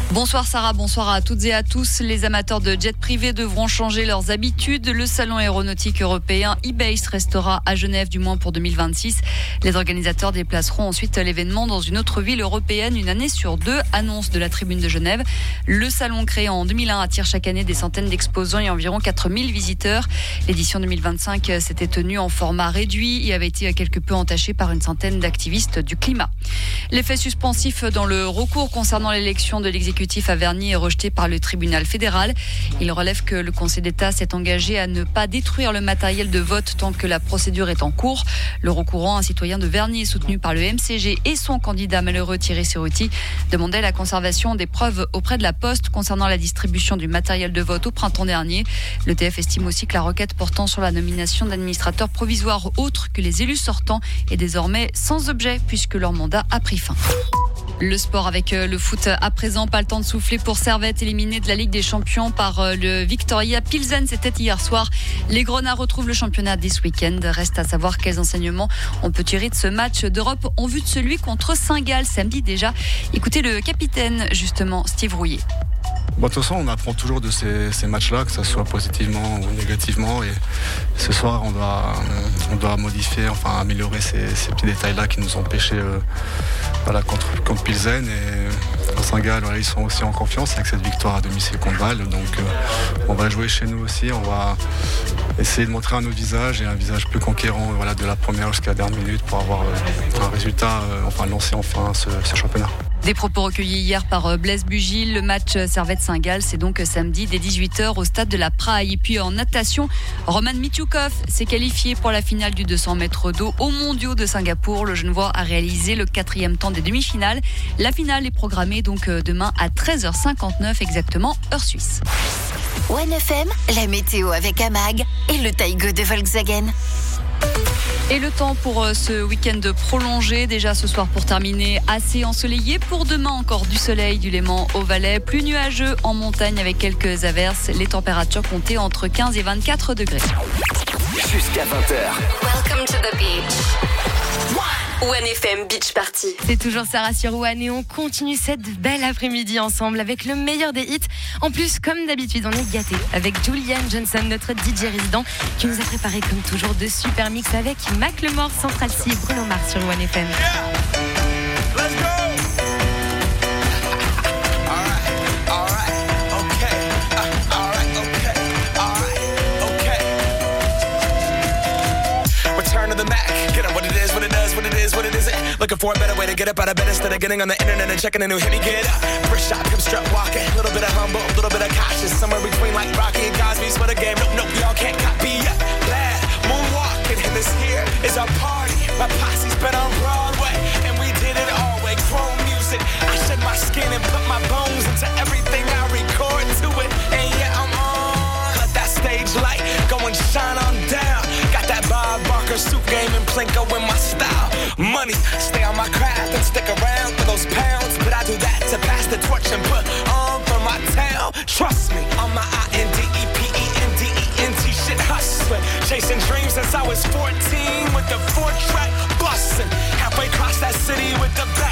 Bonsoir Sarah, bonsoir à toutes et à tous. Les amateurs de jets privés devront changer leurs habitudes. Le salon aéronautique européen eBase restera à Genève du moins pour 2026. Les organisateurs déplaceront ensuite l'événement dans une autre ville européenne une année sur deux, annonce de la tribune de Genève. Le salon créé en 2001 attire chaque année des centaines d'exposants et environ 4000 visiteurs. L'édition 2025 s'était tenue en format réduit et avait été quelque peu entachée par une centaine d'activistes du climat. L'effet suspensif dans le recours concernant l'élection de l'exécutif à Vernier est rejeté par le tribunal fédéral. Il relève que le Conseil d'État s'est engagé à ne pas détruire le matériel de vote tant que la procédure est en cours. Le recourant, un citoyen de Vernier soutenu par le MCG et son candidat malheureux Thierry Cerruti, demandait la conservation des preuves auprès de la Poste concernant la distribution du matériel de vote au printemps dernier. Le TF estime aussi que la requête portant sur la nomination d'administrateurs provisoires autres que les élus sortants est désormais sans objet puisque leur mandat a pris fin. Le sport avec le foot à présent, pas le temps de souffler pour Servette, éliminé de la Ligue des Champions par le Viktoria Pilsen, c'était hier soir. Les Grenats retrouvent le championnat dès ce week-end. Reste à savoir quels enseignements on peut tirer de ce match d'Europe en vue de celui contre Saint-Gall samedi déjà. Écoutez le capitaine justement, Steve Rouillet. De toute façon, on apprend toujours de ces matchs-là, que ce soit positivement ou négativement. Et ce soir, on doit modifier, enfin améliorer ces petits détails-là qui nous ont empêchés contre Pilsen. Et Saint-Gall, ils sont aussi en confiance avec cette victoire à domicile contre Val. Donc on va jouer chez nous aussi. On va essayer de montrer un autre visage et un visage plus conquérant de la première jusqu'à la dernière minute pour avoir un résultat, lancer enfin ce championnat. Des propos recueillis hier par Blaise Bugil. Le match Servette-Saint-Gall, c'est donc samedi dès 18h au stade de la Praille. Et puis en natation, Roman Michukov s'est qualifié pour la finale du 200 mètres d'eau aux Mondiaux de Singapour. Le Genevois a réalisé le 4e temps des demi-finales. La finale est programmée donc demain à 13h59 exactement, heure suisse. OneFM, la météo avec Amag et le Taigo de Volkswagen. Et le temps pour ce week-end prolongé, déjà ce soir pour terminer, assez ensoleillé. Pour demain, encore du soleil du Léman au Valais, plus nuageux en montagne avec quelques averses. Les températures comptaient entre 15 et 24 degrés. Jusqu'à 20h. Welcome to the beach. OneFM Beach Party. C'est toujours Sarah sur One et on continue cette belle après-midi ensemble avec le meilleur des hits. En plus, comme d'habitude, on est gâtés avec Julian Johnson, notre DJ résident, qui nous a préparé comme toujours de super mix avec Macklemore, Central C et Bruno Mars sur OneFM. Yeah. Let's go. What it isn't. Looking for a better way to get up out of bed instead of getting on the internet and checking a new hit. Me get up, first shot, hip strut walking, a little bit of humble, a little bit of cautious, somewhere between like Rocky and Cosby's for the game. Nope, y'all can't copy yet. Glad moonwalking, and this here is our party. My posse's been on Broadway, and we did it all way. Chrome music, I shed my skin and put my bones into everything I record to it. And yeah, I'm on. Let that stage light go and shine on down. Got that Bob Barker suit game and Plinko in my style. Money, stay on my craft and stick around for those pounds. But I do that to pass the torch and put on for my town. Trust me, on my INDEPENDENT shit hustling. Chasing dreams since I was 14 with the 4-track bustin'. Halfway across that city with the back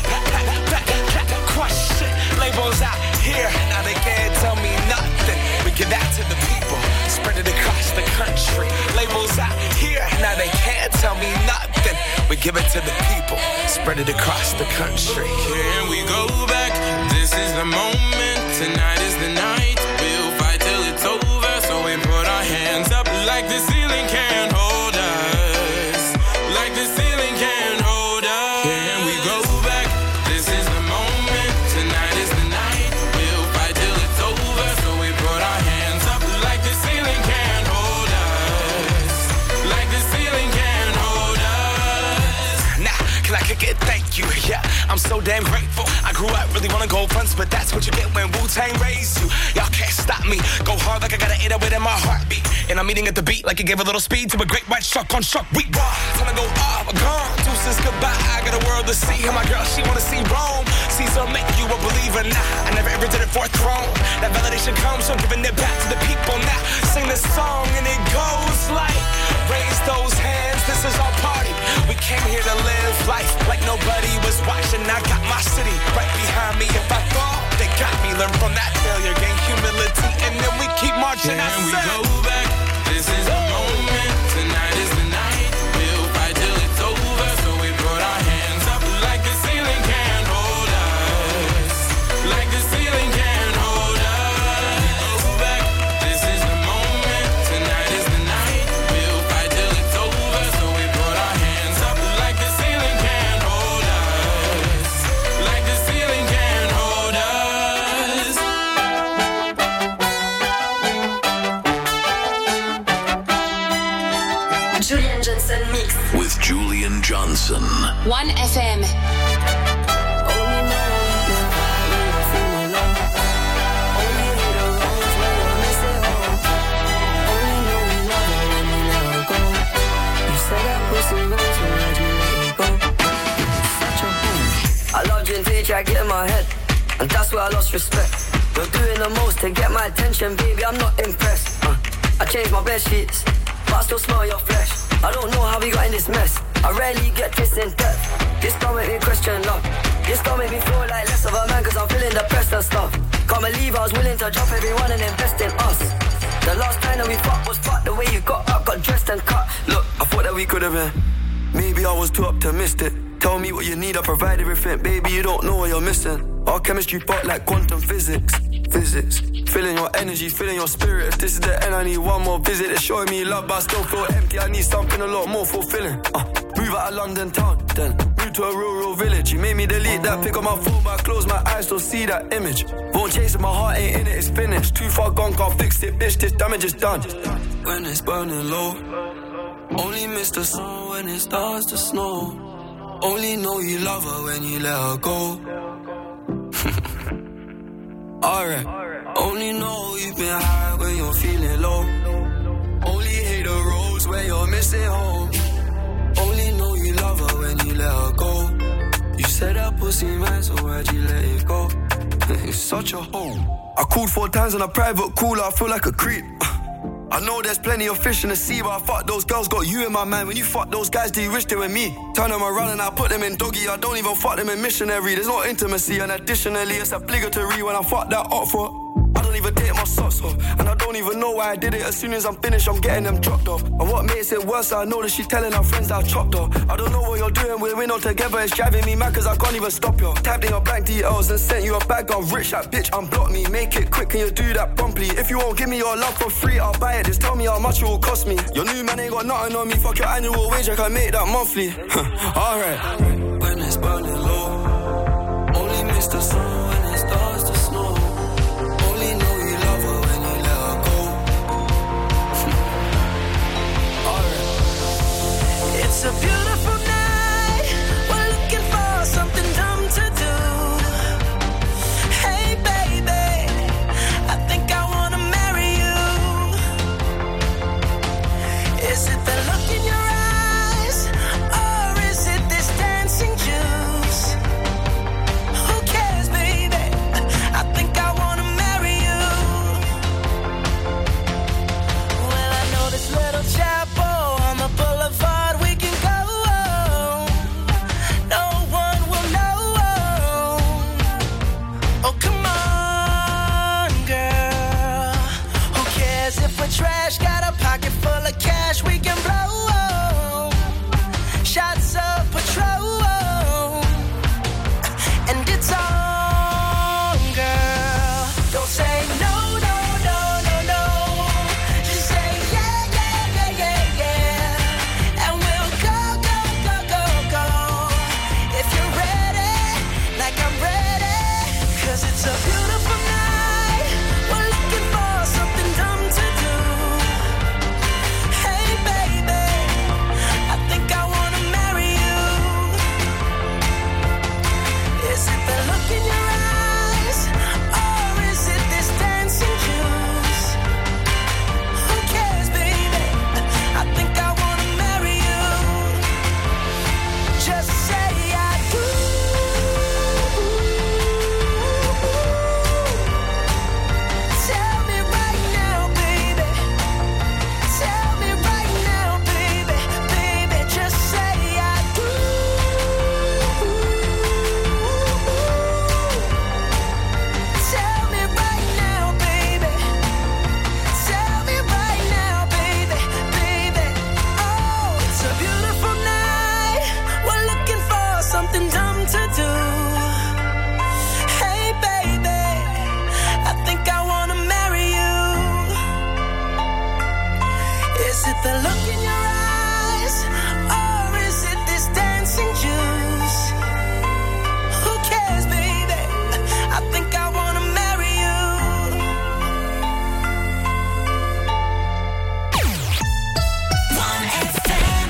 crush shit. Labels out here, now they can't tell me nothing. We give that to the people, spread it across the country. Labels out here, now they can't tell me nothing. We give it to the people, spread it across the country. Here we go back, this is the moment, tonight is the night. We'll fight till it's over, so we put our hands up like the ceiling can't hold us. Like the ceiling can't hold us. Here we go back, this is the moment, tonight is the night. We'll fight till it's over, so we put our hands up like the ceiling can't hold us. Like the ceiling can't hold us. Nah, can I kick it? Thank you, yeah, I'm so damn grateful. I grew up really wanna go fronts, but that's what you get when Wu-Tang raised you. Y'all can't stop me, go hard like I got an 808 in my heartbeat. And I'm eating at the beat like it gave a little speed to a great white shark on shark. We raw, time to go off, gone, deuces goodbye. I got a world to see, and my girl, she wanna see Rome. Caesar make you a believer, nah, I never ever did it for fourth throne. That validation comes from giving it back to the people. Now sing this song and it goes like, raise those hands, this is our party. We came here to live life like nobody was watching. I got my city right behind me. If I fall, they got me. Learn from that failure, gain humility, and then we keep marching. Can we go back? This is the moment. Tonight is the night. We'll fight till it's over. So we put our hands up like the ceiling can't hold us. Like the ceiling can't hold us. Go back. This is the moment. Tonight is the night. We'll fight till it's over. So we put our hands up like the ceiling can't hold us. Like the ceiling can't hold us. Julian Johnson Mix. With Julian Johnson. 1FM. I loved you until you tried getting my head, and that's where I lost respect. You're doing the most to get my attention, baby, I'm not impressed. I changed my bed sheets, but I still smell your flesh. I don't know how we got in this mess. I rarely get this in depth. This don't make me question love. This don't make me feel like less of a man, cause I'm feeling depressed and stuff. Can't believe I was willing to drop everyone and invest in us. The last time that we fucked was fucked. The way you got up, got dressed and cut. Look, I thought that we could have been. Maybe I was too optimistic. Tell me what you need, I provide everything. Baby, you don't know what you're missing. Our chemistry part like quantum physics. Feeling your energy, feeling your spirit. If this is the end, I need one more visit. It's showing me love, but I still feel empty. I need something a lot more fulfilling. Move out of London town, then move to a rural village. You made me delete that, pick up my phone, but I close my eyes, still see that image. Won't chase it, my heart ain't in it, it's finished. Too far gone, can't fix it, bitch, this damage is done. When it's burning low, only miss the sun when it starts to snow. Only know you love her when you let her go. Alright. Only know you've been high when you're feeling low. Only hate the roads where you're missing home. Only know you love her when you let her go. You said that pussy man, so why'd you let it go? It's such a hole. I called 4 times on a private cooler, I feel like a creep. I know there's plenty of fish in the sea, but I fuck those girls, got you in my mind. When you fuck those guys, do you wish they were me? Turn them around and I put them in doggy. I don't even fuck them in missionary. There's no intimacy, and additionally, it's obligatory when I fuck that up for. I don't even take my socks off, and I don't even know why I did it. As soon as I'm finished, I'm getting them dropped off. And what makes it worse, I know that she's telling her friends that I chopped off. I don't know what you're doing, we're not together. It's driving me mad, cause I can't even stop you. Typed in your bank details and sent you a bag. I'm rich, that bitch, unblock me. Make it quick, can you do that promptly? If you won't give me your love for free, I'll buy it. Just tell me how much it will cost me. Your new man ain't got nothing on me. Fuck your annual wage, I can make that monthly. Alright. When it's burning low, only miss the sun when it starts to snow. Only know you love her when you let her go. Alright. It's a beautiful night. We're looking for something dumb to do. Hey baby, I think I wanna marry you. Is it the look in your eyes, or is it this dancing juice? Who cares, baby?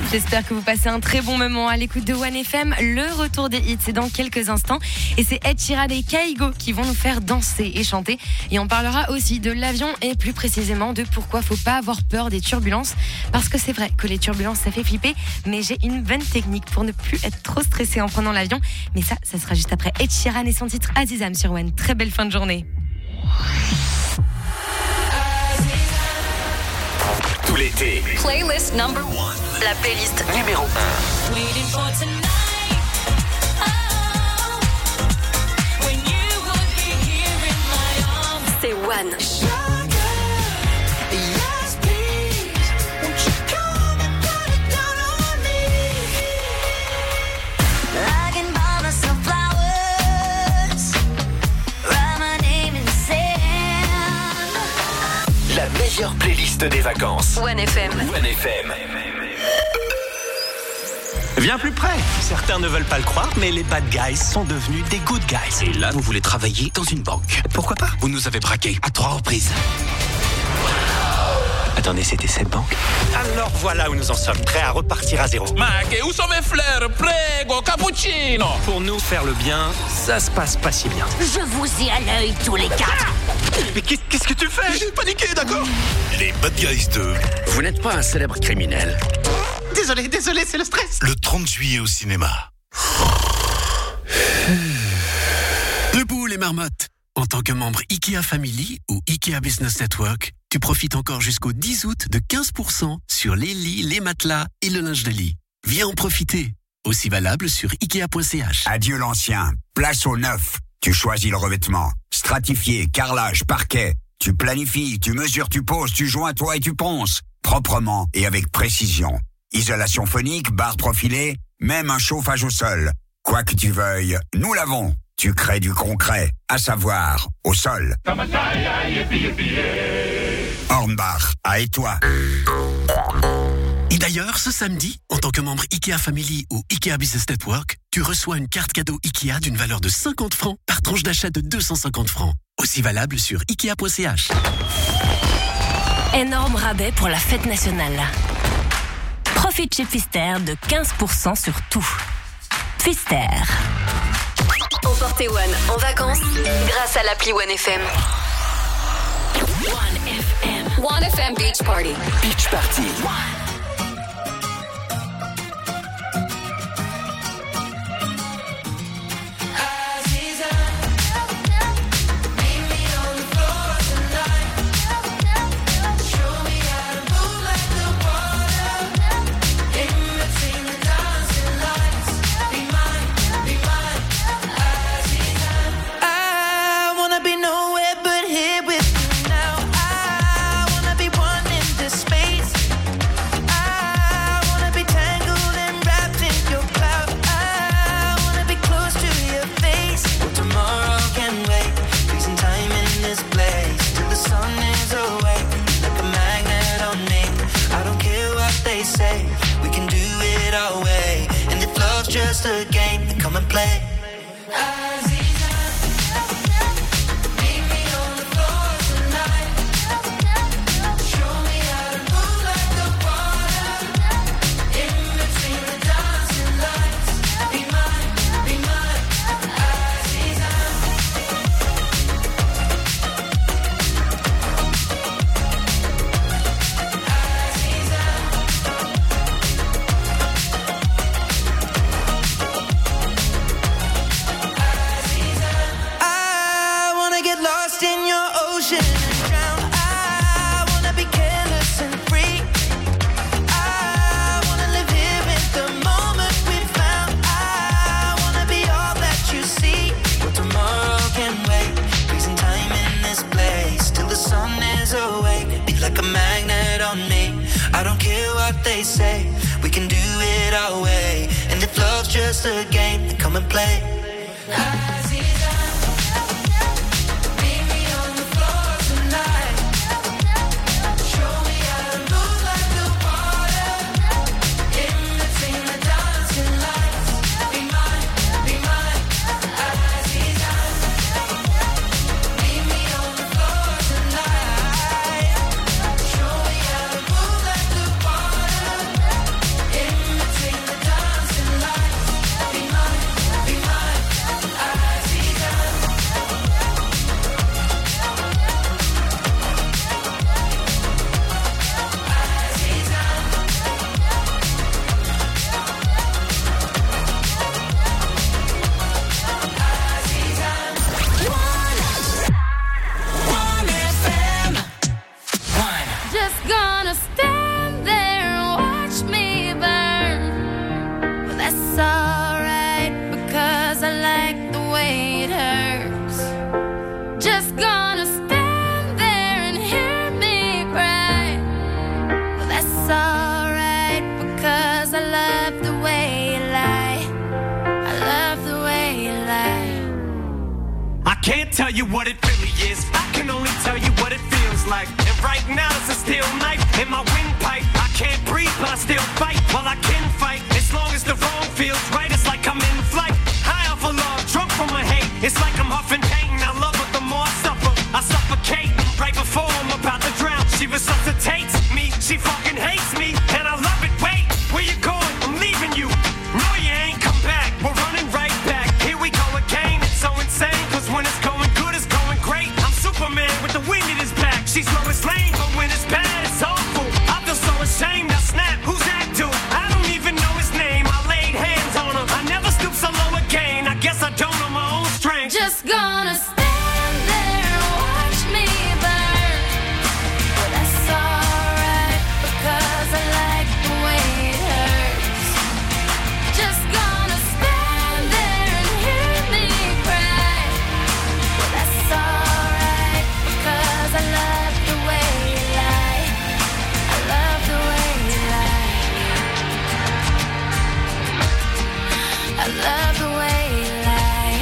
J'espère que vous passez un très bon moment à l'écoute de 1FM. Le retour des hits, c'est dans quelques instants. Et c'est Ed Sheeran et Kygo qui vont nous faire danser et chanter. Et on parlera aussi de l'avion et plus précisément de pourquoi faut pas avoir peur des turbulences. Parce que c'est vrai que les turbulences, ça fait flipper. Mais j'ai une bonne technique pour ne plus être trop stressé en prenant l'avion. Mais ça sera juste après Ed Sheeran et son titre Azizam sur One. Très belle fin de journée. Tout l'été. Playlist number 1. La playlist Numéro 1. c'est One. La meilleure playlist des vacances. 1FM. 1FM. Viens plus près. Certains ne veulent pas le croire, mais les bad guys sont devenus des good guys. Et là, vous voulez travailler dans une banque. Pourquoi pas? Vous nous avez braqués à 3 reprises. Attendez, c'était cette banque? Alors voilà où nous en sommes, prêts à repartir à zéro. Ma che où sont mes fleurs? Prego, cappuccino. Pour nous, faire le bien, ça se passe pas si bien. Je vous ai à l'œil tous les 4. Mais qu'est-ce que tu fais? J'ai paniqué, d'accord? Les Bad Guys 2. Vous n'êtes pas un célèbre criminel. Désolé, c'est le stress. Le 30 juillet au cinéma. Debout les marmottes. En tant que membre IKEA Family ou IKEA Business Network, tu profites encore jusqu'au 10 août de 15% sur les lits, les matelas et le linge de lit. Viens en profiter. Aussi valable sur Ikea.ch. Adieu l'ancien, place au neuf. Tu choisis le revêtement. Stratifié, carrelage, parquet. Tu planifies, tu mesures, tu poses, tu joins toi et tu ponces. Proprement et avec précision. Isolation phonique, barre profilée, même un chauffage au sol. Quoi que tu veuilles, nous l'avons. Tu crées du concret, à savoir, au sol. Hornbach, à et toi. Et d'ailleurs, ce samedi, en tant que membre IKEA Family ou IKEA Business Network, tu reçois une carte cadeau IKEA d'une valeur de 50 francs par tranche d'achat de 250 francs. Aussi valable sur Ikea.ch. Énorme rabais pour la fête nationale. Profite chez Pfister de 15% sur tout. Pfister. Emportez One en vacances grâce à l'appli 1FM. 1FM. 1FM Beach Party. Beach Party. Just a game, come and play. Just a game, come and play. tell you what it really is. I can only tell you what it feels like. And right now it's a steel knife in my windpipe. I can't breathe, but I still fight. Well, I can fight as long as the wrong feels right. It's like I'm in flight, high off of love, drunk from my hate. It's like I'm huffing pain. I love it the more I suffer. I suffocate right before I'm about to drown. She resuscitates me. She fucking hates me, and I love it. Wait, where you going? I'm leaving you. No, you ain't come back. We're running right back. Here we go again. It's so insane, cause when it's going good, it's going great. I'm Superman with the wind in his back. She's Lois Lane, but when it's bad, it's awful. I feel so ashamed. I snap. Who's that dude? I don't even know his name. I laid hands on him. I never stoop so low again. I guess I don't know my own strength. Just gonna stand there and watch me burn. But that's alright, because I like the way it hurts. Just gonna stand there and hear me cry. But that's alright, because I love the way you lie. I love the way you lie. I love the way you lie.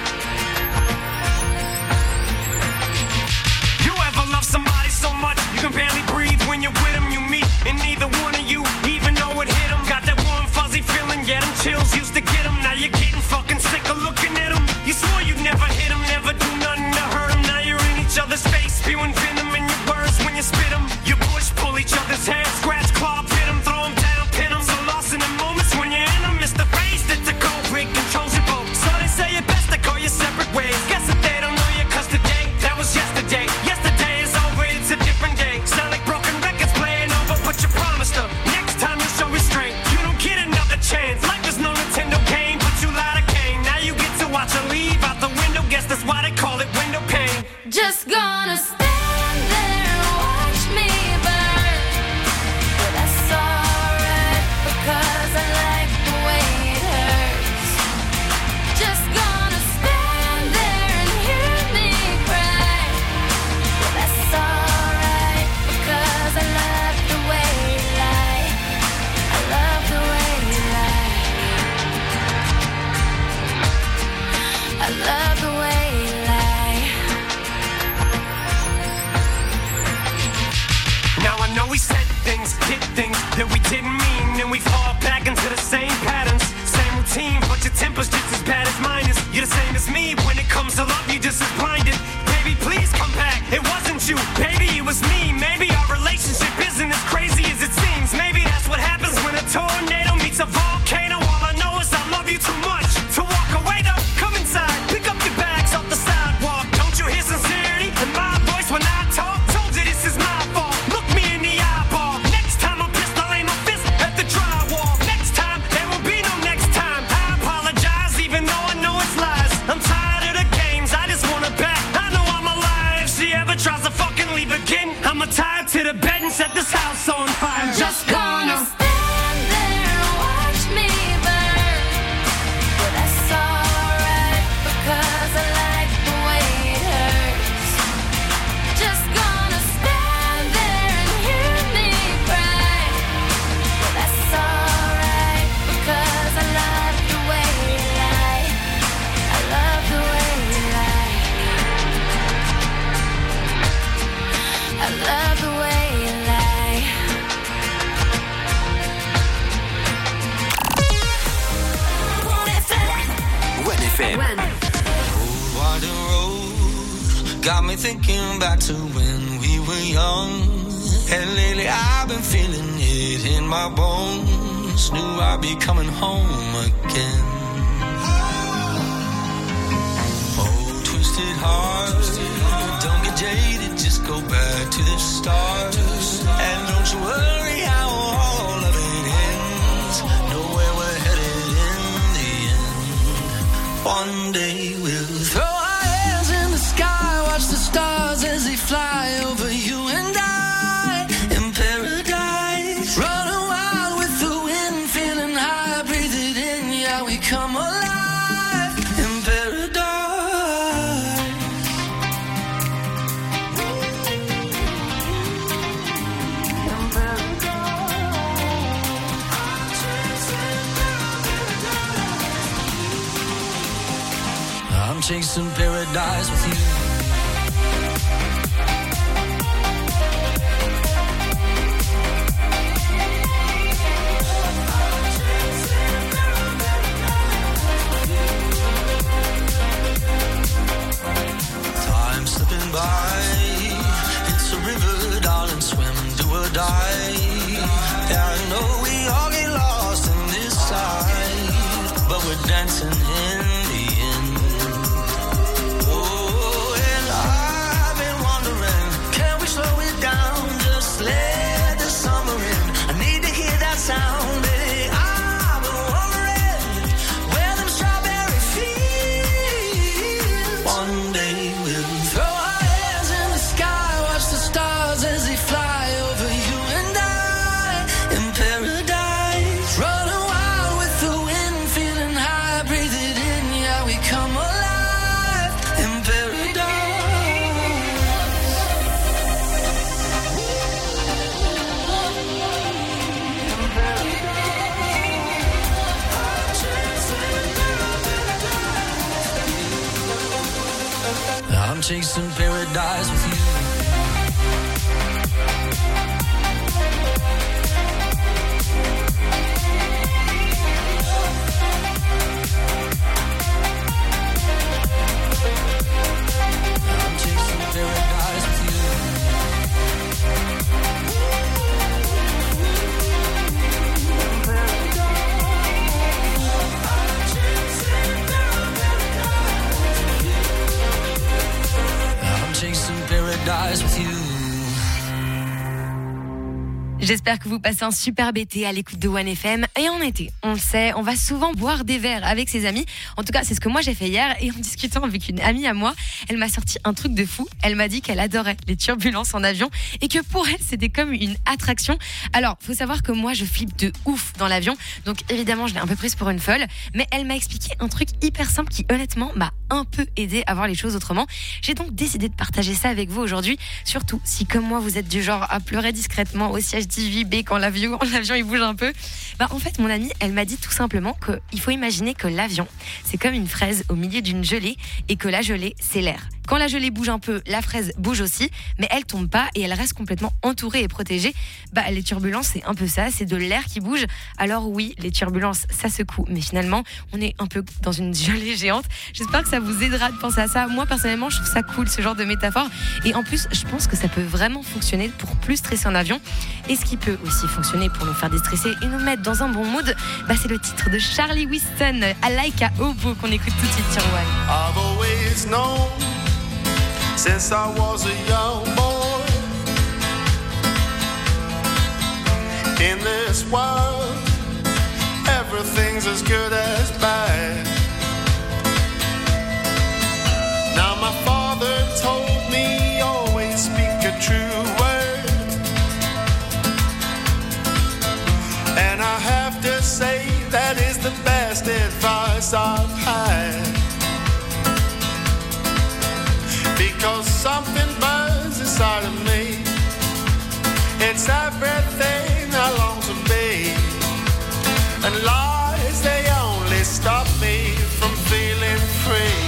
You ever love somebody so much you can barely breathe when you're with them? You meet, and neither one of you even know it hit them. Got that warm fuzzy feeling, yeah, them chills used to get them. Now you're getting fucking sick of looking at them. You swore you'd never hit them, never do nothing to hurt them. Now you're in each other's face, spewing venom in your words when you spit them. You push, pull each other's hair, scratch, claw, pit them, throw them down, pin them. So lost in the moments when you're in them, it's the face that the cold break controls you both. So they say it best to go your separate ways. Guess that they don't know you, cause today, that was yesterday. Yesterday is over, it's a different day. Sound like broken records playing over, but you promised her next time you'll show restraint. You don't get another chance. Life is no Nintendo game, but you lied again. Now you get to watch her leave out the window. Guess that's why they call it window pane. Just gonna stand there and watch me burn. But that's alright, because I like the way it hurts. Just gonna stand there and hear me cry. But that's alright, because I love the way you lie. I love the way you lie. I love the way you lie. Now I know we said things, did things that we didn't mean, and we fall back into the same patterns, same routine, but your temper's just as bad as mine is. You're the same as me, when it comes to love, you're just as blinded. Baby, please come back, it wasn't you, baby, it was me. Maybe our relationship isn't as crazy as it seems. Maybe that's what happens when a tornado meets a volcano. All I know is I love you too much to walk away though. Come inside, pick up your bags off the sidewalk. Don't you hear sincerity in my voice when I talk? Told you this is my fault. Look me in the eyeball. Next time I'm pissed, I'll aim my fist at the drywall. Next time, there will be no next time. I apologize, even though I know it's lies. I'm tired of the games, I just want her back. I know I'm alive. If she ever tries to fucking leave again, I'ma tie her to the bed and set this house on fire. Just gonna stand there and watch me burn. But that's alright, because I like the way it hurts. Just gonna stand there and hear me cry. But that's alright, because I love the way you lie. I love the way you lie. I love the way you lie. One FM. Winding road got me thinking back to when we were young. And lately I've been feeling it in my bones. Knew I'd be coming home again. Oh, twisted heart, don't get jaded, just go back to the start. And don't you worry how all of it ends. Know where we're headed in the end. One day we'll throw our hands in the sky, watch the stars as they fly over you and I in paradise. Running wild with the wind, feeling high, breathe it in, yeah, we come alive in paradise. chasing paradise with you. Time slipping by. It's a river, darling, swim, do or die. Yeah, I know we all get lost in this side, but we're dancing in the end. Oh, and I've been wondering, can we slow it down? Just let the summer in. I need to hear that sound, baby. I've been wondering where them strawberry fields. One day we'll throw our hands in the sky, watch the stars as they fly over you and I in paradise. Running wild with the wind, feeling high, breathe it in, yeah, we come alive in paradise. I'm chasing paradise with you. I'm chasing paradise with you. I'm chasing paradise with you. J'espère que vous passez un superbe été à l'écoute de 1FM. Et en été, on le sait, on va souvent boire des verres avec ses amis. En tout cas, c'est ce que moi j'ai fait hier. Et en discutant avec une amie à moi, elle m'a sorti un truc de fou. Elle m'a dit qu'elle adorait les turbulences en avion et que pour elle, c'était comme une attraction. Alors, faut savoir que moi, je flippe de ouf dans l'avion. Donc évidemment, je l'ai un peu prise pour une folle. Mais elle m'a expliqué un truc hyper simple qui, honnêtement, m'a un peu aidé à voir les choses autrement. J'ai donc décidé de partager ça avec vous aujourd'hui. Surtout si, comme moi, vous êtes du genre à pleurer discrètement au siège d'IVB quand l'avion il bouge un peu. Bah, en fait, mon amie, elle m'a dit tout simplement qu'il faut imaginer que l'avion, c'est comme une fraise au milieu d'une gelée et que la gelée, c'est l'air. Quand la gelée bouge un peu, la fraise bouge aussi, mais elle tombe pas et elle reste complètement entourée et protégée. Bah, les turbulences, c'est un peu ça, c'est de l'air qui bouge. Alors oui, les turbulences, ça secoue, mais finalement, on est un peu dans une gelée géante. J'espère que ça vous aidera de penser à ça. Moi, personnellement, je trouve ça cool, ce genre de métaphore. Et en plus, je pense que ça peut vraiment fonctionner pour plus stresser en avion. Et ce qui peut aussi fonctionner pour nous faire déstresser et nous mettre dans un bon mood, bah, c'est le titre de Charlie Winston, I Like a Hobo, qu'on écoute tout de suite sur One. I've always known since I was a young boy in this world everything's as good as bad. Now my father told me always speak a true word, and I have to say that is the best advice I've had. Because something burns inside of me. It's everything I long to be. And lies, they only stop me from feeling free.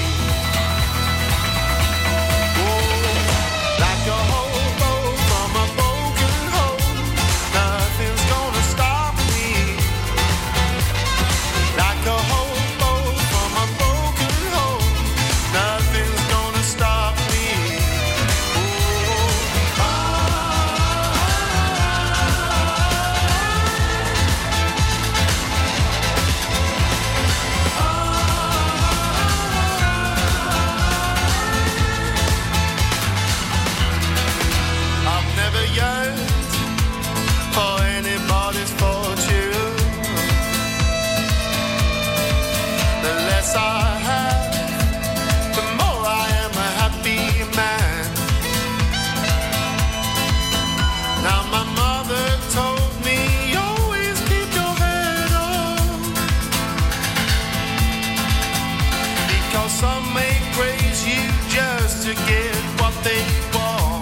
Oh, like a hobo from a broken home, nothing's gonna stop me. Like a hobo from a broken home, nothing's gonna stop me. For anybody's fortune, the less I have, the more I am a happy man. Now my mother told me always keep your head on, because some may praise you just to get what they want.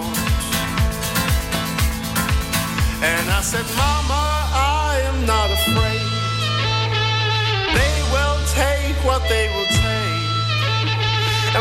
And I said, Mama, I am not afraid. They will take what they will take,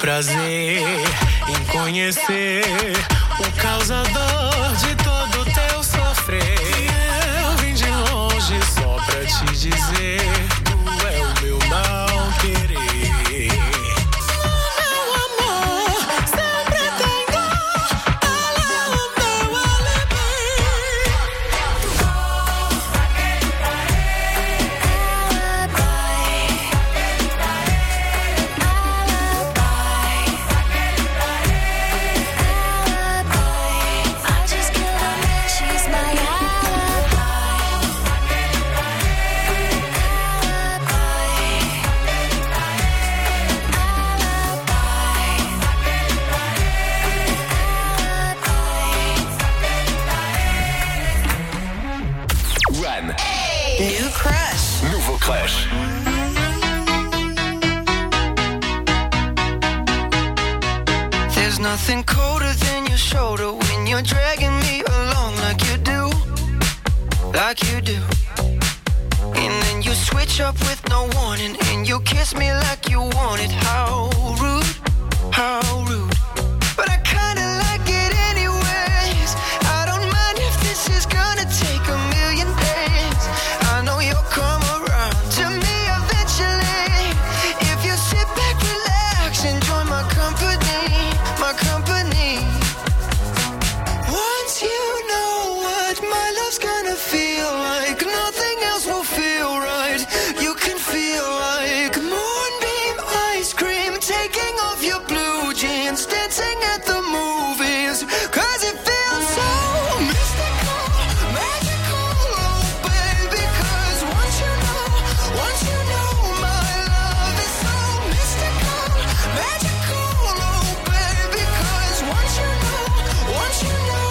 prazer em conhecer o causador de todo teu sofrer. Eu vim de longe só pra te dizer, tu é o meu não querer. New crush. Nouveau crush. There's nothing colder than your shoulder when you're dragging me along like you do. Like you do. And then you switch up with no warning and you kiss me like you want it. How rude, how rude. But I kinda like it anyways. I don't mind if this is gonna take a million days. I know you'll come around to me eventually. If you sit back, relax, enjoy my company, my company. Once you know what my love's gonna feel like, nothing else will feel right. You can feel like moonbeam ice cream, taking off your blue jeans, dancing at the movies. 'Cause it feels so mystical, magical, oh baby. 'Cause once you know my love is so mystical, magical, oh baby. 'Cause once you know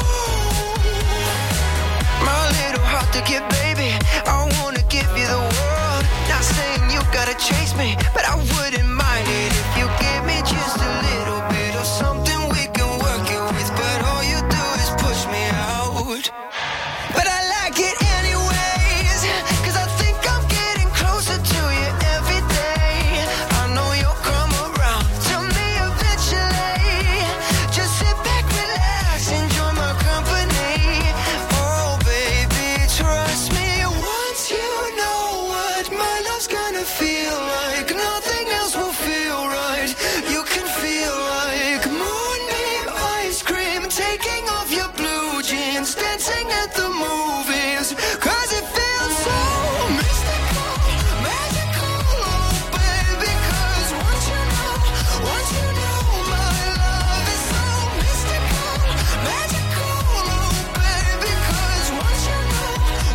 my little heart to give, baby, I wanna give you the world. Not saying you gotta chase me, but I wouldn't mind it if you give me just a little bit of something we can work it with. But all you do is push me out. But I like it anyways, 'cause I think I'm getting closer to you every day. I know you'll come around to me eventually. Just sit back, relax, enjoy my company. Oh baby, trust me. Once you know what my love's gonna feel like, nothing else will feel right. You can feel like moonbeam ice cream, taking off your blue jeans, dancing at the movies. 'Cause it feels so mystical, magical, oh baby. 'Cause once you know my love is so mystical, magical, oh baby. 'Cause once you know.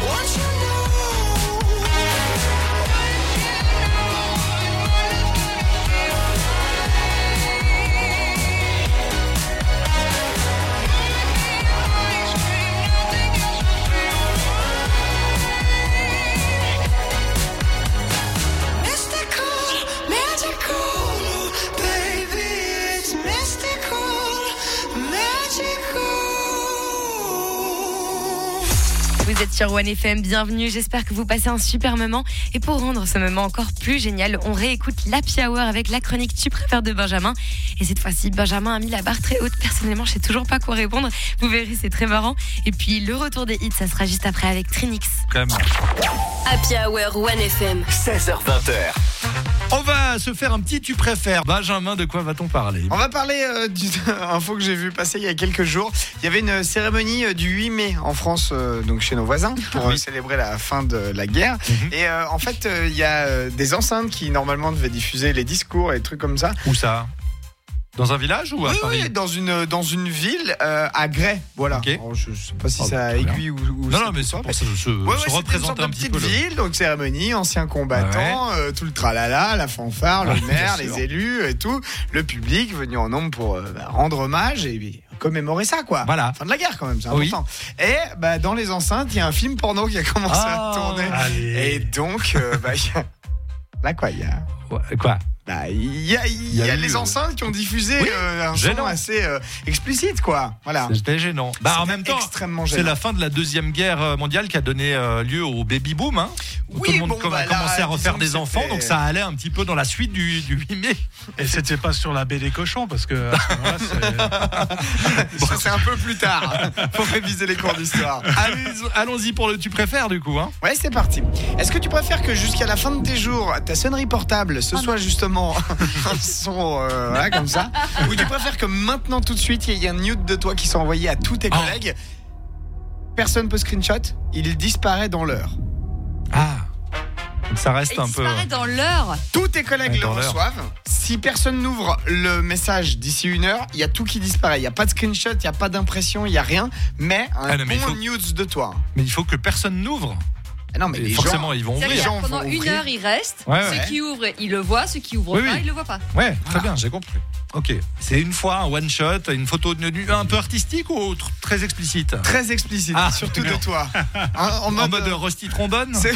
Mystical, magical, baby, it's mystical, magical. Vous êtes sur One FM, bienvenue, j'espère que vous passez un super moment. Et pour rendre ce moment encore plus génial, on réécoute l'Happy Hour avec la chronique Tu préfères de Benjamin. Et cette fois-ci, Benjamin a mis la barre très haute. Personnellement, je sais toujours pas quoi répondre. Vous verrez, c'est très marrant. Et puis le retour des hits, ça sera juste après avec Trinix. Vraiment. Happy Hour One FM. 16h20. On va se faire un petit tu préfères. Benjamin, de quoi va-t-on parler? On va parler d'une info que j'ai vu passer il y a quelques jours. Il y avait une cérémonie du 8 mai en France, donc chez nos voisins, pour célébrer la fin de la guerre. Et en fait, il y a des enceintes qui normalement devaient diffuser les discours et des trucs comme ça. Où ça? Dans un village ou à Paris? Oui, dans une ville à Grès, voilà. Okay. Alors, je sais pas si ça aiguille ou non, mais c'est pour se représenter un petit peu. Petite ville, donc cérémonie, anciens combattants, tout le tralala, la fanfare, le maire, les élus et tout, le public venu en nombre pour rendre hommage et commémorer ça, quoi. Voilà. Fin de la guerre, quand même, c'est important. Et dans les enceintes, il y a un film porno qui a commencé à tourner. Allez. Et donc, il y a... Là, quoi, il y a... Quoi? Bah, il y a les enceintes qui ont diffusé un son assez explicite, quoi. Voilà. C'était gênant. En même temps, c'est la fin de la Deuxième Guerre mondiale qui a donné lieu au baby boom. Où tout le monde a commencé à refaire des enfants, donc ça allait un petit peu dans la suite du 8 mai. Et c'était pas sur la baie des cochons, parce que à ce moment-là, c'est un peu plus tard. Faut réviser les cours d'histoire. Allons-y pour le tu préfères, du coup. Ouais, c'est parti. Est-ce que tu préfères que jusqu'à la fin de tes jours, ta sonnerie portable, ce soit justement un son comme ça, ou tu préfères que maintenant tout de suite il y ait un nude de toi qui soit envoyé à tous tes collègues, personne peut screenshot, il disparaît dans l'heure. Donc ça reste un peu. Il disparaît dans l'heure. Tous tes collègues le reçoivent. Si personne n'ouvre le message d'ici 1 heure, il y a tout qui disparaît. Il n'y a pas de screenshot, il n'y a pas d'impression, il n'y a rien, mais nude de toi. Mais il faut que personne n'ouvre. Non, mais forcément, ils vont ouvrir. Pendant 1 heure, ils restent. Ceux qui ouvrent, ils le voient. Ceux qui ouvrent pas, ils le voient pas. Ouais, très bien, j'ai compris. Ok, c'est une fois un one shot, une photo un peu artistique ou très explicite? Très explicite, surtout de toi. En mode Rusty Trombone. C'est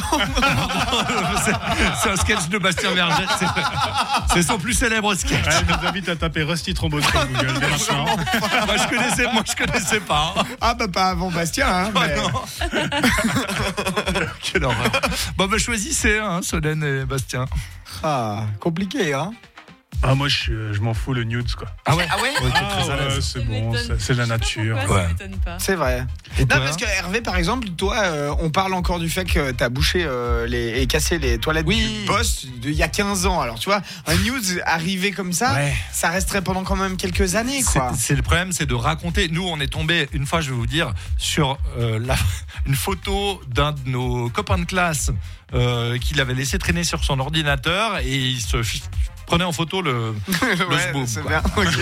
un sketch de Bastien Vergette. C'est son plus célèbre sketch. Je vous invite à taper Rusty Trombone sur Google dès maintenant. Moi je connaissais pas. Pas avant Bastien. Mais... Quelle horreur. Choisissez, Solène et Bastien. Compliqué, moi je m'en fous, le nudes, quoi. Ah ouais, c'est bon, c'est la nature. C'est vrai. Non, parce que Hervé, par exemple, toi, on parle encore du fait que t'as bouché et cassé les toilettes du boss il y a 15 ans. Alors tu vois, un news arrivé comme ça, ça resterait pendant quand même quelques années, quoi. C'est le problème, c'est de raconter. Nous, on est tombé, une fois, je vais vous dire, sur une photo d'un de nos copains de classe qu'il avait laissé traîner sur son ordinateur et il se prenait en photo le sboum. C'est bien. Okay.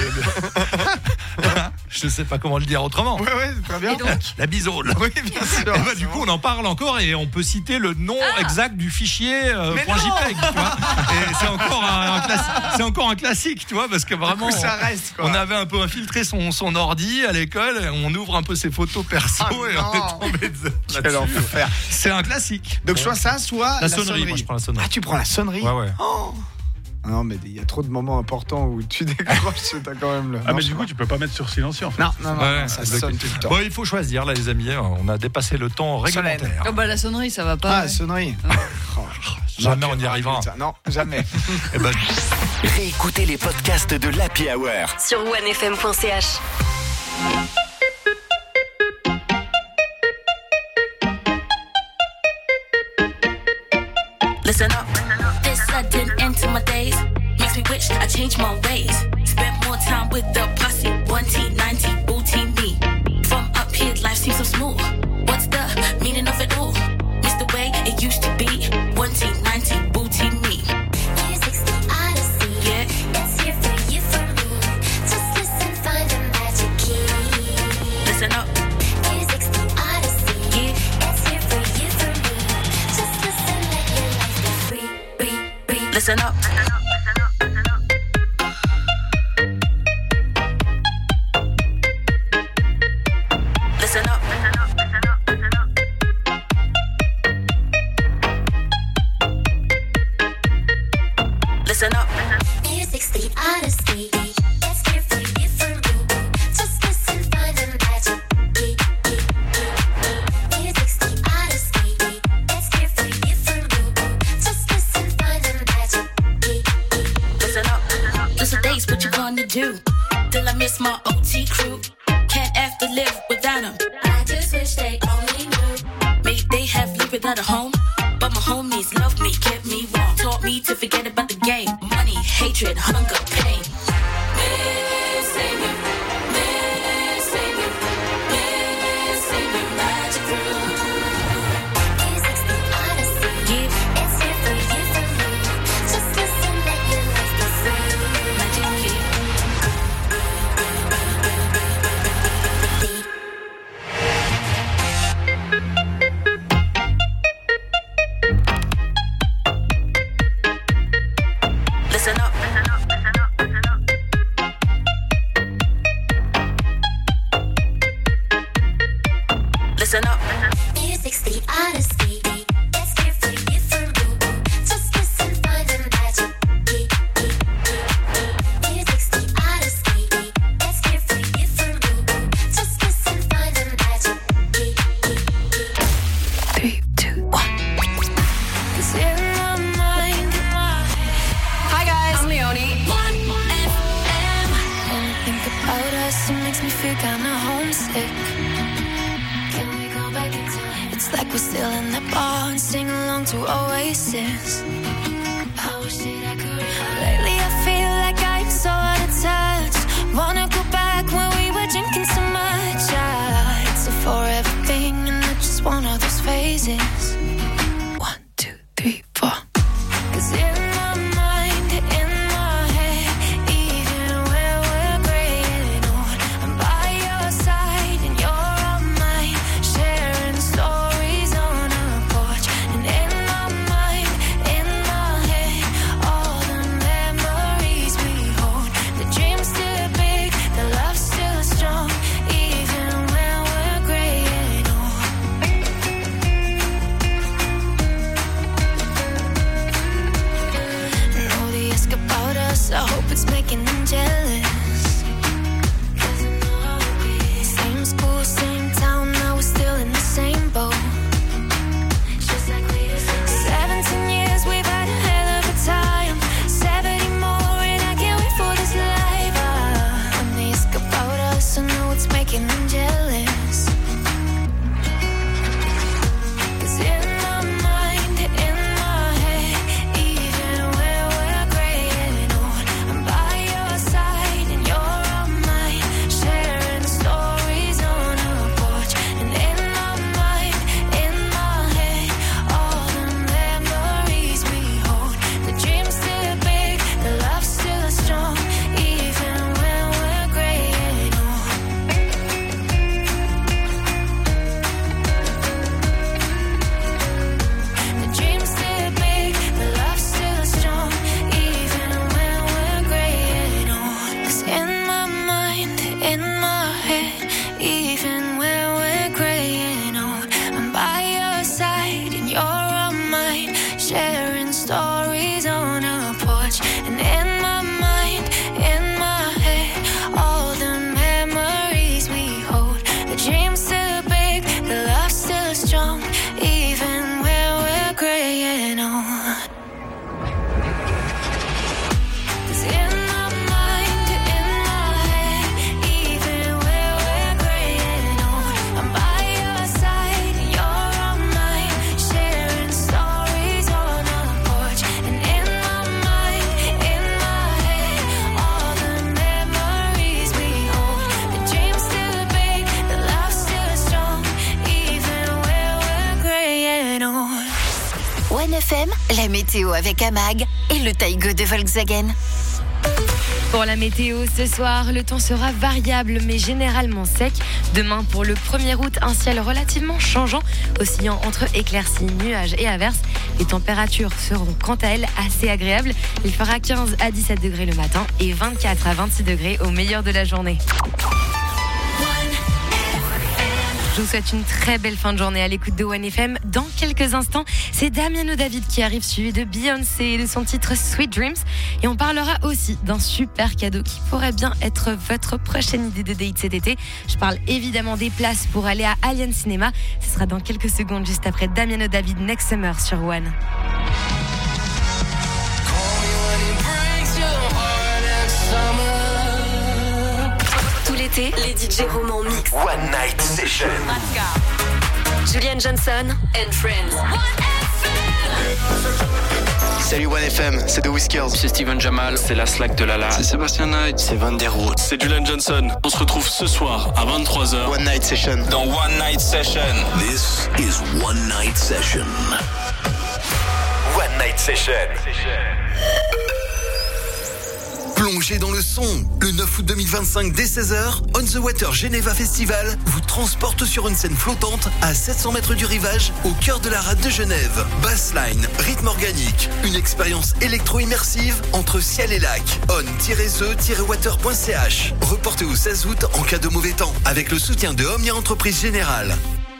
Je sais pas comment le dire autrement. Ouais, c'est très bien. La bisole. Oui, bien sûr. Du coup, on en parle encore et on peut citer le nom exact du fichier .jpeg, tu vois. Et c'est encore un classique, tu vois, parce que vraiment, ça reste, quoi. On avait un peu infiltré son ordi à l'école, on ouvre un peu ses photos perso et on est tombé quel enfer. C'est un classique. Donc soit ça, soit la sonnerie. Moi, je prends la sonnerie. Tu prends la sonnerie. Ouais. Non, mais il y a trop de moments importants où tu décroches, t'as quand même le. Mais du coup, tu peux pas mettre sur silencieux, en fait. Non, ça sonne tout le temps. Il faut choisir, là, les amis. On a dépassé le temps réglementaire. La sonnerie, ça va pas. La sonnerie. Jamais on y arrivera. Non, jamais. Réécoutez les podcasts de l'Happy Hour sur onefm.ch. Listen up. This sudden end to my days makes me wish I changed my ways. Spent more time with the posse. 1T, 90, booty me. From up here, life seems so smooth. What's the meaning of it all? Miss the way it used to be. 1T, 90, booty me. Music's the odyssey. Yeah. It's here for you, for me. Just listen, find the magic key. Listen up. Music's the odyssey. Yeah. It's here for you, for me. Just listen, let your life be free. Listen up. Listen up. Listen up. Music's the odyssey. It's here for you, for me. Just listen, find the magic key. Music's the odyssey. It's here for you, for me. Just listen, find the magic key. Listen up. Those are days, what you gonna do? Till I miss my OT crew. Can't have to live without them. I just wish they only knew. Maybe they have lived without a home. But my homies loved me, kept me warm. Taught me to forget about the game. Money, hatred, hunger, pain. Missing you, missing you, missing your magic room. Music's the odyssey. Yeah. It's here for you, for me. Just listen, let your life be free. Magic key. Listen up. Listen up. Music's the odyssey. It's here for you, for me. Just listen, find the magic key. me feel kinda homesick. Can we go back in time? It's like we're still in the bar and sing along to Oasis. I wish that I could. Lately I feel like I'm so out of touch. Wanna go back when we were drinking so much. It's a forever thing and not just one of those phases. 1, 2, 3, 4. 'Cause in my mind, in my head, even when we're graying old, I'm by your side and you're on mine, sharing stories on a porch. And in my mind, in my head, all the memories we hold. The dream's still big, the love's still strong, even when we're graying old. Know they ask about us, I hope it's making them jealous. 'Cause I know how it is. Same school, same town, now we're still in the same boat. Just like we used to be. 17 years, we've had a hell of a time. 70 more, and I can't wait for this life. When they ask about us, I know it's making them jealous. 'Cause in my mind, in my head, even when we're graying old, I'm by your side and you're on mine, sharing stories on a porch. And in my mind, in my head, all the memories we hold. The dream's still big, the love's still strong, even when we're graying old. The dream's still big, the love's still strong, even when we're graying old. 'Cause in my mind, in my head, even when we're graying old, I'm by your side and you're on mine, sharing stories on a porch. And in my mind, in my head, all the memories we hold. The dream's still big, the love's still strong, even when we're graying old. 'Cause in my mind, in my head, even when we're graying old, I'm by your side and you're on mine, sharing stories on a porch. And in my mind, in my head, all the memories we hold. The dream's still big, the love's still strong, even when we're graying old. 1FM, la météo avec Amag et le Taigo de Volkswagen. Pour la météo, ce soir, le temps sera variable mais généralement sec. Demain, pour le 1er août, un ciel relativement changeant, oscillant entre éclaircies, nuages et averses. Les températures seront quant à elles assez agréables. Il fera 15 à 17 degrés le matin et 24 à 26 degrés au meilleur de la journée. Je vous souhaite une très belle fin de journée à l'écoute de 1FM. Dans quelques instants, c'est Damiano David qui arrive, suivi de Beyoncé et de son titre Sweet Dreams. Et on parlera aussi d'un super cadeau qui pourrait bien être votre prochaine idée de date cet été. Je parle évidemment des places pour aller à Alien Cinéma. Ce sera dans quelques secondes, juste après Damiano David, Next Summer sur One. Tout l'été, les DJ romans mix. One Night Session. Julian Johnson and Friends. Salut 1FM, c'est The Whiskers. C'est Steven Jamal, c'est la Slack de Lala. C'est Sébastien Knight. C'est Van Der Rohe. C'est Julian Johnson. On se retrouve ce soir à 23h. One Night Session. Dans One Night Session. This is One Night Session. One Night Session. Plongez dans le son. Le 9 août 2025 dès 16h, On the Water Geneva Festival vous transporte sur une scène flottante à 700 mètres du rivage au cœur de la rade de Genève. Bassline, rythme organique, une expérience électro-immersive entre ciel et lac. on-the-water.ch. Reporté au 16 août en cas de mauvais temps avec le soutien de Omnia Entreprise Générale.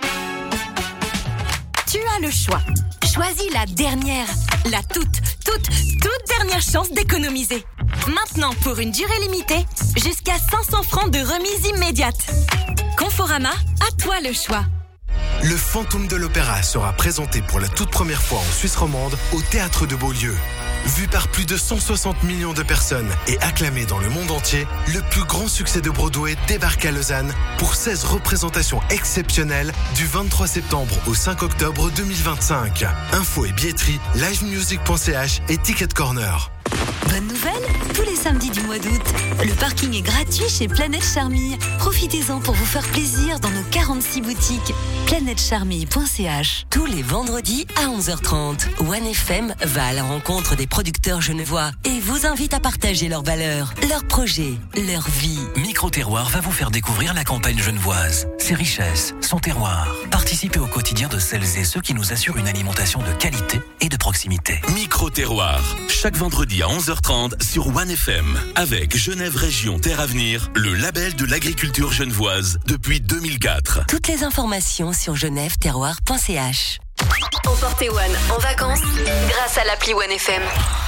Tu as le choix. Choisis la dernière, la toute dernière chance d'économiser. Maintenant, pour une durée limitée, jusqu'à 500 francs de remise immédiate. Conforama, à toi le choix. Le Fantôme de l'Opéra sera présenté pour la toute première fois en Suisse romande au Théâtre de Beaulieu. Vu par plus de 160 millions de personnes et acclamé dans le monde entier, le plus grand succès de Broadway débarque à Lausanne pour 16 représentations exceptionnelles du 23 septembre au 5 octobre 2025. Infos et billetterie, livemusic.ch et Ticket Corner. Bonne nouvelle, tous les samedis du mois d'août, le parking est gratuit chez Planète Charmille. Profitez-en pour vous faire plaisir dans nos 46 boutiques. planetecharmille.ch. Tous les vendredis à 11h30, OneFM va à la rencontre des producteurs genevois et vous invite à partager leurs valeurs, leurs projets, leur vie. Micro-terroir va vous faire découvrir la campagne genevoise, ses richesses, son terroir. Participez au quotidien de celles et ceux qui nous assurent une alimentation de qualité et de proximité. Micro-terroir, chaque vendredi à 11h30 sur OneFM, avec Genève Région Terre Avenir, le label de l'agriculture genevoise depuis 2004. Toutes les informations sur genèveterroir.ch. Emportez One en vacances grâce à l'appli OneFM.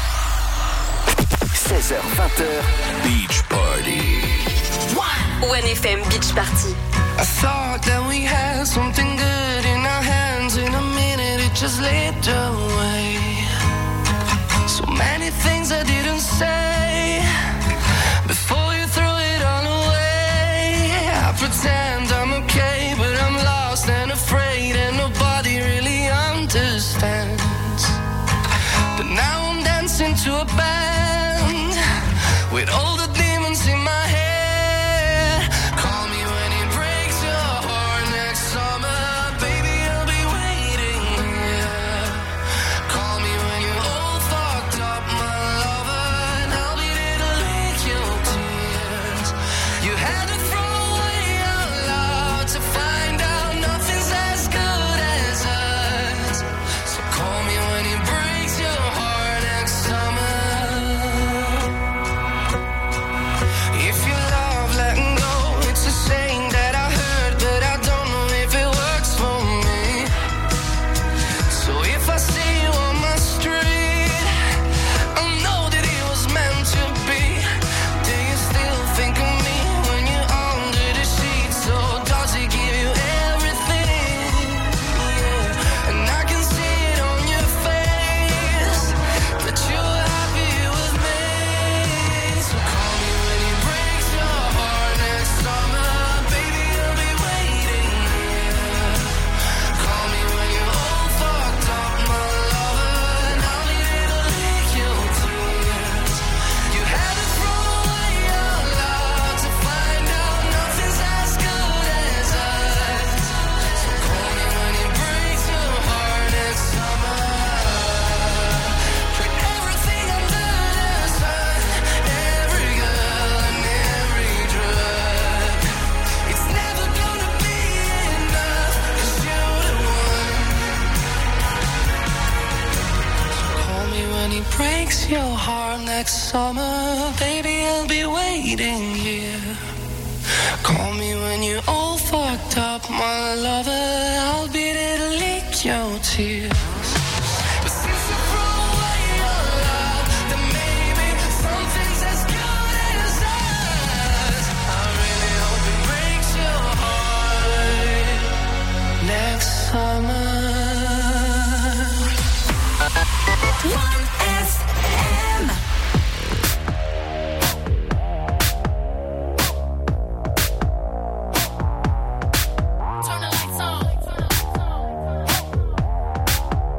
16h-20h, Beach Party. OneFM Beach Party. I thought that we had something good in our hands. In a minute it just slipped away. So many things I didn't say before you threw it all away. I pretend I'm okay, but I'm lost and afraid, and nobody really understands. But now I'm dancing to a band with all the demons in my head. Call me when it breaks your heart next summer, baby, I'll be waiting here. Call me when you're all fucked up, my lover, and I'll be there to lick your tears. You had to throw away your love to find out nothing's as good as us. So call me when it breaks your heart next summer. If you love letting go, it's a saying that I heard, but I don't know if it works for me. So if I see you on my street, I know that it was meant to be. Do you still think of me when you're under the sheets? Or does it give you everything? Yeah. And I can see it on your face that you're happy with me. So call me when it breaks your heart next summer, baby, I'll be waiting here. Call me when you're all fucked up, my lover, and I'll be there to lick your tears. You had to throw away your love to find out nothing's as good as us. So call me when it breaks your heart next summer. Put everything under the sun, every girl and every drug. It's never gonna be enough, 'cause you're the one. Call me when it breaks your heart next summer, baby, I'll be waiting here. Call me when you're all fucked up, my lover, I'll be there to lick your tears. But since you threw away your love, then maybe something's as good as us. I really hope it breaks your heart next summer. OneFM. Turn the lights on.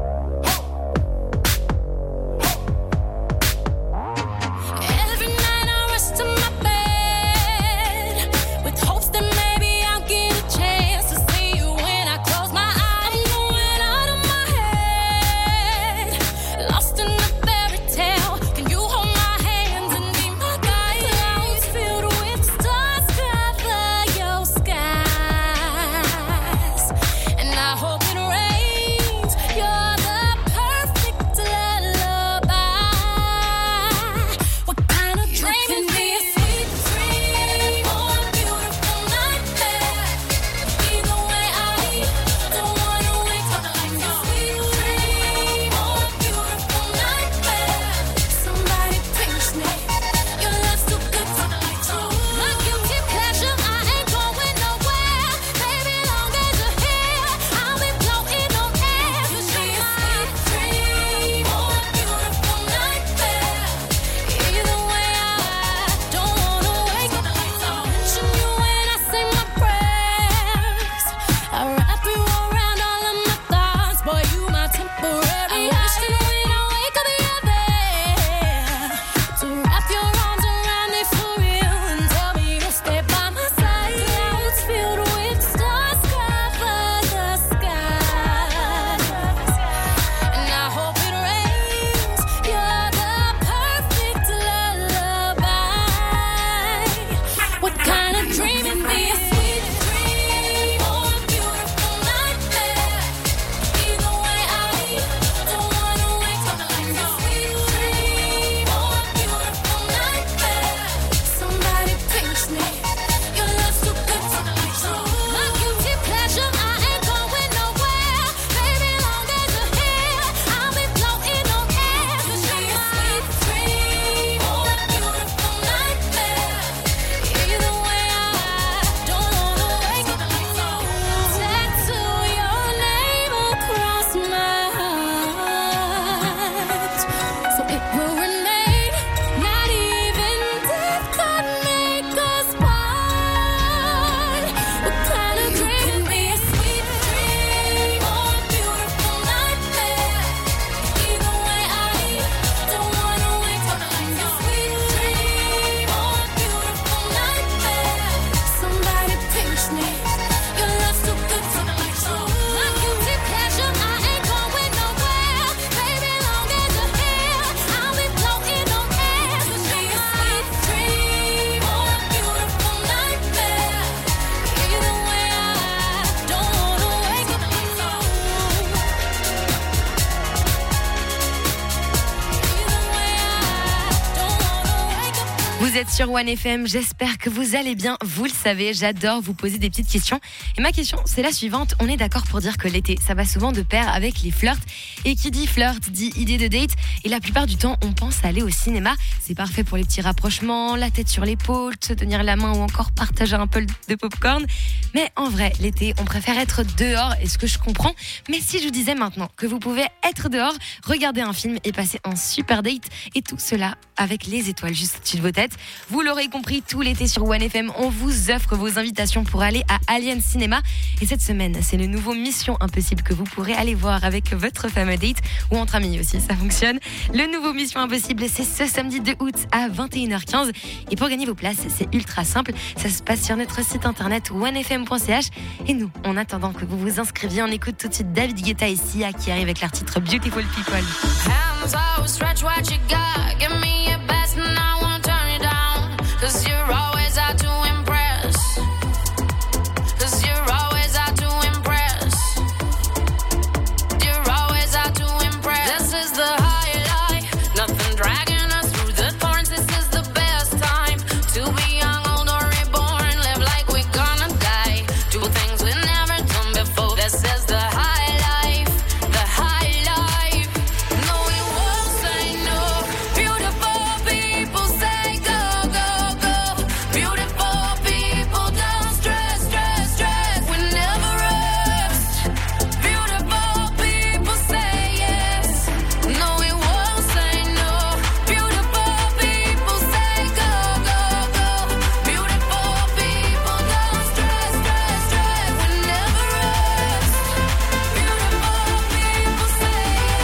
Vous êtes sur One FM, j'espère que vous allez bien. Vous le savez, j'adore vous poser des petites questions. Et ma question, c'est la suivante. On est d'accord pour dire que l'été, ça va souvent de pair avec les flirts. Et qui dit flirt, dit idée de date. Et la plupart du temps, on pense à aller au cinéma. C'est parfait pour les petits rapprochements, la tête sur l'épaule, se tenir la main ou encore partager un peu de popcorn. Mais en vrai, l'été, on préfère être dehors, est-ce que je comprends? Mais si je vous disais maintenant que vous pouvez être dehors, regarder un film et passer un super date, et tout cela avec les étoiles juste au-dessus de vos têtes. Vous l'aurez compris, tout l'été sur One FM, on vous offre vos invitations pour aller à Alien Cinéma. Et cette semaine, c'est le nouveau Mission Impossible que vous pourrez aller voir avec votre fameux date, ou entre amis aussi, ça fonctionne. Le nouveau Mission Impossible, c'est ce samedi 2 août à 21h15. Et pour gagner vos places, c'est ultra simple. Ça se passe sur notre site internet onefm.ch. Et nous, en attendant que vous vous inscriviez, on écoute tout de suite David Guetta et Sia qui arrivent avec leur titre Beautiful People. Hands out, stretch what you got. Give me your best and I won't turn you down. 'Cause you're always out to impress. 'Cause you're always out to impress. You're always out to impress. This is the high life. Nothing dragging us through the thorns. This is the best time to be young, old or reborn. Live like we're gonna die. Do things we've never done before. This is the high life. The high life. No, we won't say no. Beautiful people say go, go, go. Beautiful people don't stress, stress, stress. We never rest. Beautiful people say yes. No, we won't say no. Beautiful people say go, go, go. Beautiful people don't stress, stress, stress. We never rest. Beautiful people say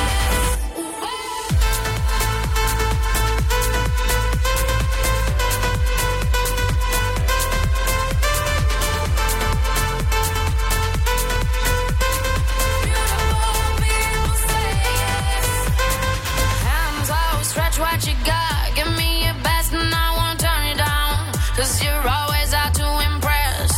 hands out, stretch what you got. Give me your best and I won't turn you down. 'Cause you're always out to impress.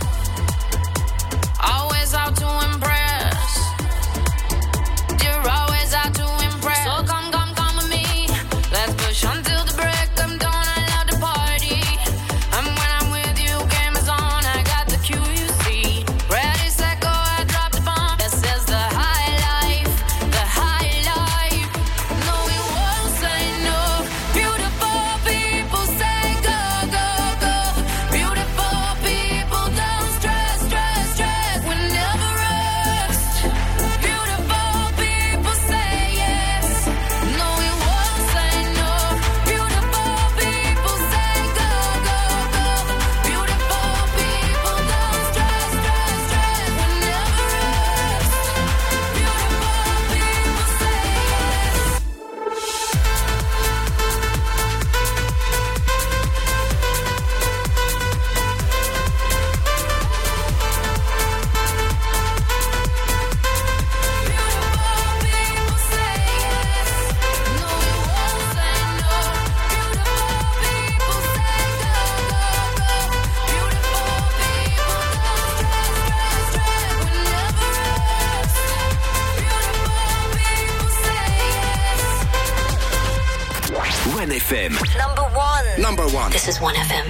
Always out to impress. You're always out to impress. So come, come, come with me. Let's push until the break of dawn. I love the party. And when I'm with you, game is on. I got the cue, you see. Ready, set, go, I drop the bomb. This is the high life. The high life. No, we won't say no. Beautiful people say go, go, go. Beautiful people don't stress, stress, stress. We never rest. Beautiful people say yes. No, we won't say no. Beautiful people say go, go, go. Beautiful people don't stress, stress, stress. We never rest. Beautiful people say yes. One FM. Number one. Number one. This is One FM.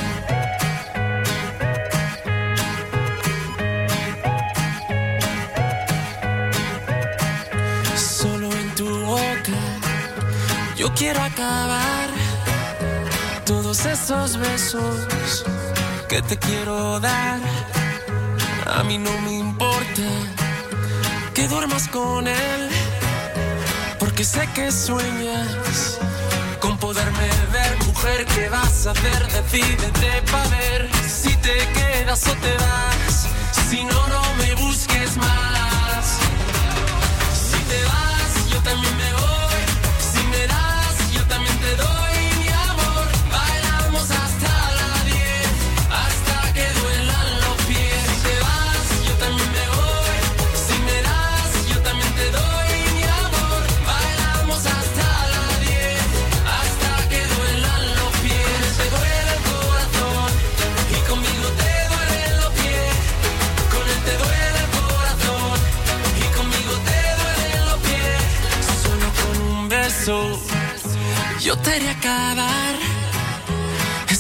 Solo en tu boca yo quiero acabar todos esos besos que te quiero dar. A mí no me importa que duermas con él, porque sé que sueñas con poderme ver. Mujer, ¿qué vas a hacer? Decídete pa' ver si te quedas o te vas. Si no, no me busques más. Si te vas, yo también me voy. Si me das, yo también te doy mi amor. Bailamos hasta las 10, hasta que duelan los pies. Si te vas, yo también me voy. Si me das, yo también te doy mi amor. Bailamos hasta las 10, hasta que duelan los pies. Te duele el corazón y conmigo te duelen los pies. Con él te duele el corazón y conmigo te duelen los pies. Solo con un beso yo te haré acabar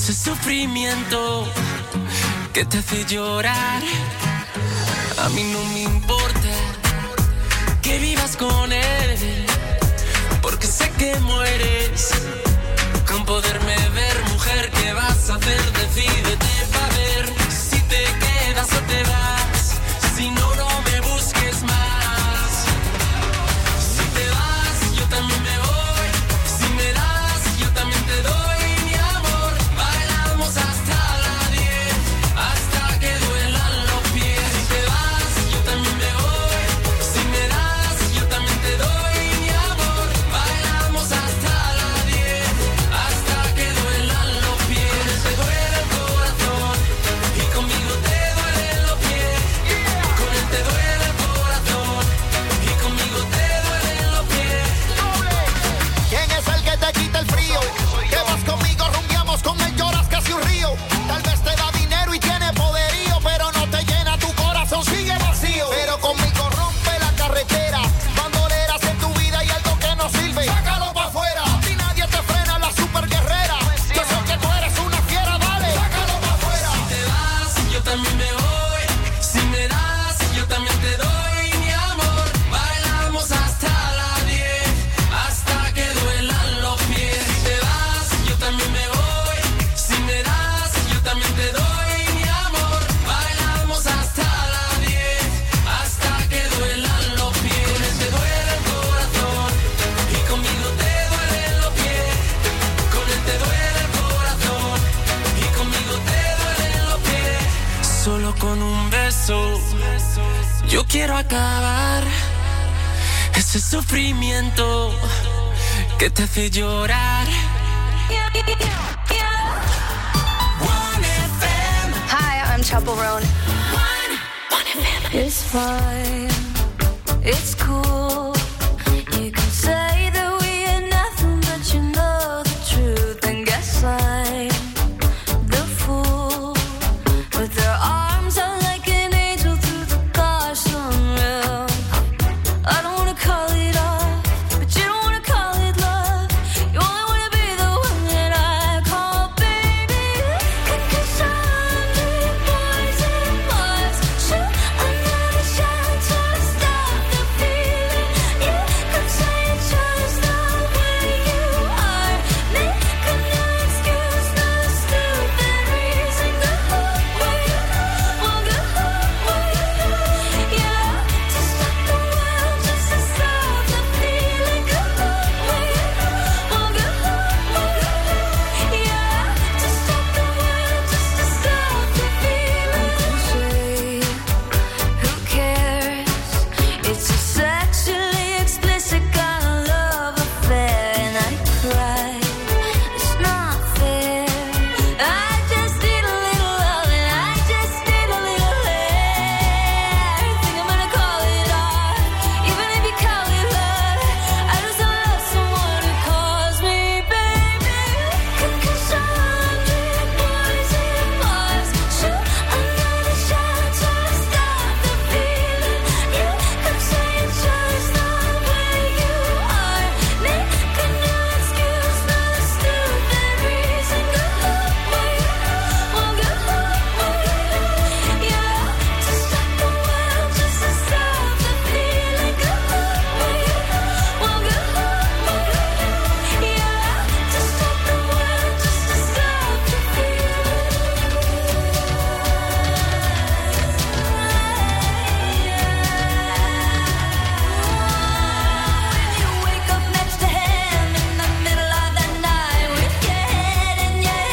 ese sufrimiento que te hace llorar. A mí no me importa que vivas con él, porque sé que mueres con poderme ver. Mujer, ¿qué vas a hacer? Decídete para ver si te quedas o te vas. Si no, no me busques más. Si te vas, yo también me voy. Si me das, yo también te doy mi amor. Bailamos hasta las 10, hasta que duelan los pies. Si te vas, yo también me voy. Si me das, yo también te doy mi amor. Bailamos hasta las 10, hasta que duelan los pies. Te duele el corazón y conmigo te duelen los pies. Con él te duele el corazón y conmigo te duelen los pies. ¿Quién es el que te quita el frío? Que vas conmigo, rumbiamos con él, lloras casi un río. Tal vez te da dinero y tiene poderío, pero no te llena, tu corazón sigue vacío. Pero conmigo rompe la carretera, bandoleras en tu vida y algo que no sirve, sácalo pa' afuera. A ti nadie te frena, la super guerrera. Yo sé que tú eres una fiera, dale, sácalo pa' afuera. Si te vas, yo también me voy. Si me das, yo también te doy mi amor. Bailamos hasta las 10, hasta que duelan los pies. Si te vas, yo también me voy. Si me das, yo también te doy mi amor. Bailamos hasta las 10, hasta que duelan los pies. Con él te duele el corazón y conmigo te duelen los pies. Con él te duele el corazón y conmigo te duelen los pies. Solo con un beso yo quiero acabar ese sufrimiento que te hace llorar. Hi, I'm Chaperone. It's fine. It's cool.